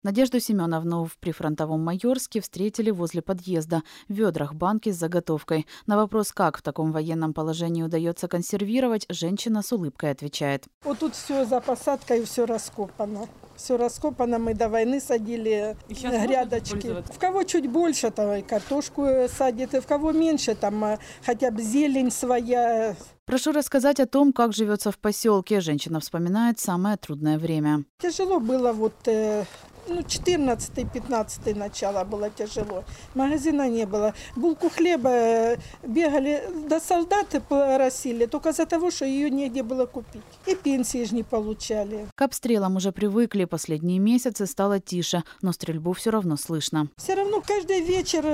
Надежду Семеновну в прифронтовом Майорске встретили возле подъезда. В ведрах банки с заготовкой. На вопрос, как в таком военном положении удается консервировать, женщина с улыбкой отвечает. Вот тут все за посадкой, все раскопано. Все раскопано, мы до войны садили грядочки. В кого чуть больше, там и картошку садит, и в кого меньше, там хотя бы зелень своя. Прошу рассказать о том, как живется в поселке. Женщина вспоминает самое трудное время. Тяжело было 14-15 начало было тяжело. Магазина не было. Булку хлеба бегали, до солдаты просили, только за того, что ее негде было купить. И пенсии же не получали. К обстрелам уже привыкли. Последние месяцы стало тише, но стрельбу все равно слышно. Все равно каждый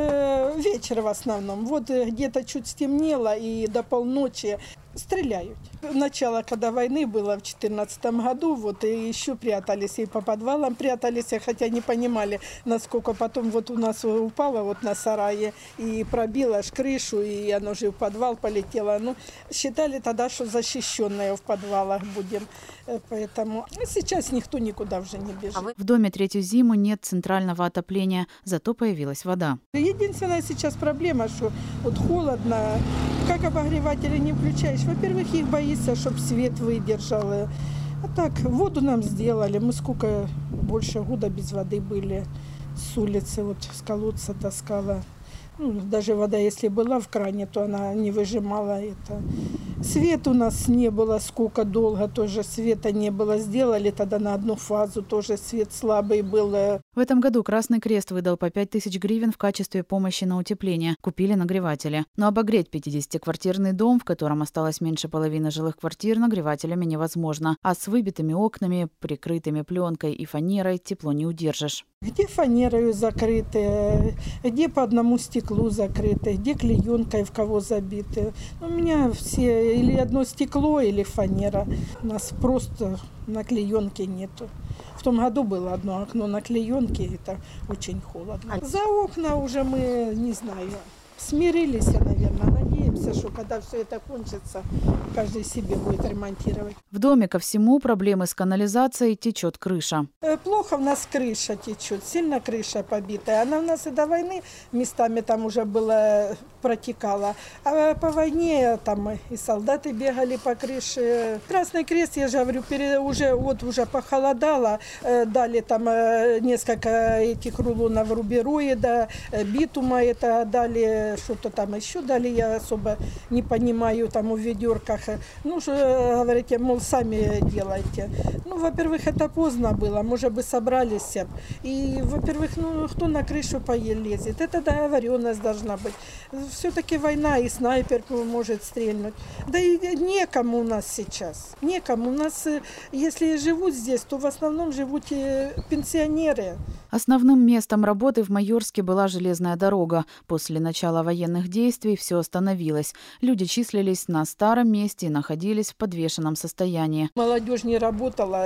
вечер в основном. Вот где-то чуть стемнело и до полночи стреляют. Начало, когда войны было в 2014 году, вот и еще прятались, и по подвалам прятались, хотя не понимали, насколько потом вот у нас упало вот на сарае и пробило аж крышу, и оно же в подвал полетело. Ну, считали тогда, что защищенные в подвалах будем. Поэтому сейчас никто никуда уже не бежит. В доме третью зиму нет центрального отопления, зато появилась вода. Единственная сейчас проблема, что вот холодно, как обогреватели не включаешь. Во-первых, их боится, чтобы свет выдержал. А так, воду нам сделали. Мы сколько, больше года без воды были. С улицы, вот с колодца таскала. Ну, даже вода, если была в кране, то она не выжимала это. Свет у нас не было, сколько долго тоже света не было. Сделали тогда на одну фазу, тоже свет слабый был. В этом году Красный Крест выдал по 5000 гривен в качестве помощи на утепление. Купили нагреватели. Но обогреть 50-квартирный дом, в котором осталось меньше половины жилых квартир, нагревателями невозможно. А с выбитыми окнами, прикрытыми пленкой и фанерой тепло не удержишь. Где фанерою закрыты, где по одному стеклу закрыты, где клеенкой в кого забиты. У меня все или одно стекло, или фанера. У нас просто на клеенке нету. В том году было одно окно на клеенке, это очень холодно. За окна уже мы, не знаю, смирились, наверное. Надеемся, что когда все это кончится, каждый себе будет ремонтировать. В доме ко всему проблемы с канализацией, течет крыша. Плохо у нас крыша течет, сильно крыша побитая. Она у нас и до войны местами там уже была, протекала. А по войне там и солдаты бегали по крыше. Красный Крест, я же говорю, уже похолодало. Дали там несколько этих рулонов рубероида, битума это дали, что-то там еще дали, я особо не понимаю, там в ведерках. Ну, говорите, мол, сами делайте. Ну, во-первых, это поздно было, может бы собрались. И, во-первых, ну, кто на крышу лезет? Это договоренность должна быть. Все-таки война, и снайпер может стрельнуть. Да и некому у нас сейчас. Некому. У нас, если живут здесь, то в основном живут пенсионеры. Основным местом работы в Майорске была железная дорога. После начала военных действий все остановилось. Люди числились на старом месте и находились в подвешенном состоянии. Молодежь не работала,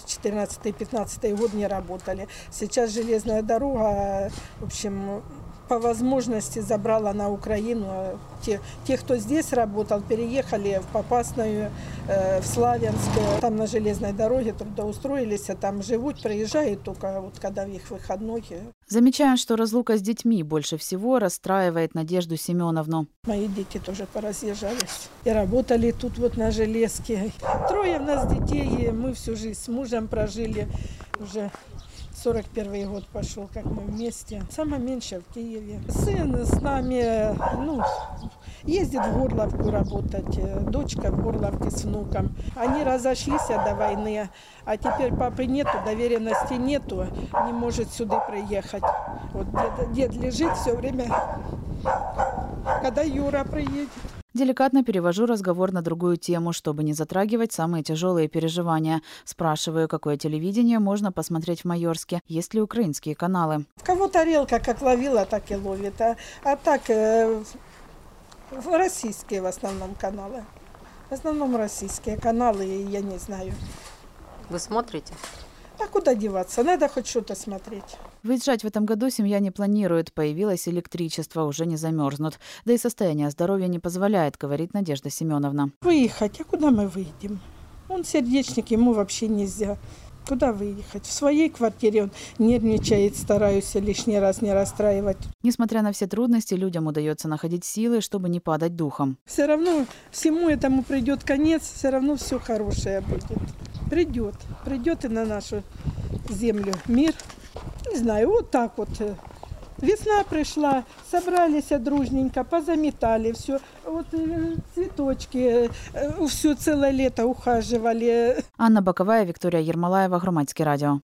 14-15 год не работали. Сейчас железная дорога, в общем, по возможности забрала на Украину. Те, кто здесь работал, переехали в Попасную, в Славянск. Там на железной дороге трудоустроились, а там живут, приезжают только вот когда в их выходной. Замечаем, что разлука с детьми больше всего расстраивает Надежду Семеновну. Мои дети тоже поразъезжались и работали тут вот на железке. 3 у нас детей, мы всю жизнь с мужем прожили уже. 41-й год пошел, как мы вместе. Самое меньшее в Киеве. Сын с нами, ездит в Горловку работать. Дочка в Горловке с внуком. Они разошлись до войны, а теперь папы нету, доверенности нету, не может сюда приехать. Вот дед лежит все время, когда Юра приедет. Деликатно перевожу разговор на другую тему, чтобы не затрагивать самые тяжелые переживания. Спрашиваю, какое телевидение можно посмотреть в Майорске, есть ли украинские каналы. В кого тарелка как ловила, так и ловит. А так российские в основном каналы. В основном российские каналы, я не знаю. Вы смотрите? А куда деваться? Надо хоть что-то смотреть. Выезжать в этом году семья не планирует. Появилось электричество, уже не замерзнут. Да и состояние здоровья не позволяет, говорит Надежда Семеновна. Выехать, а куда мы выйдем? Он сердечник, ему вообще нельзя. Куда выехать? В своей квартире он нервничает, стараюсь лишний раз не расстраивать. Несмотря на все трудности, людям удается находить силы, чтобы не падать духом. Все равно всему этому придет конец, все равно все хорошее будет. Придет и на нашу землю мир. Не знаю, вот так вот. Весна пришла, собрались дружненько, позаметали все. Вот цветочки, все целое лето ухаживали. Анна Боковая, Вікторія Єрмолаєва, Громадське радіо.